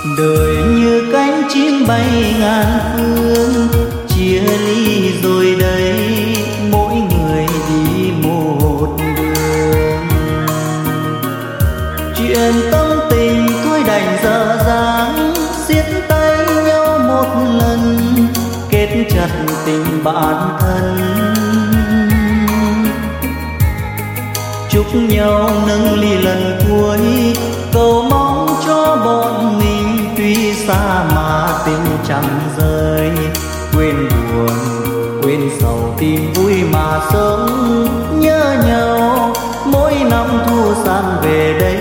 Đời như cánh chim bay ngàn phương, chia ly rồi đây mỗi người đi một đường. Chuyện tâm tình thôi đành dở dang, siết tay nhau một lần kết chặt tình bạn thân. Chúc nhau nâng ly lần cuối, cầu mong cho bọn mình tuy xa mà tình chẳng rời. Quên buồn quên sầu tìm vui mà sống nhớ nhau, mỗi năm thu sang về đây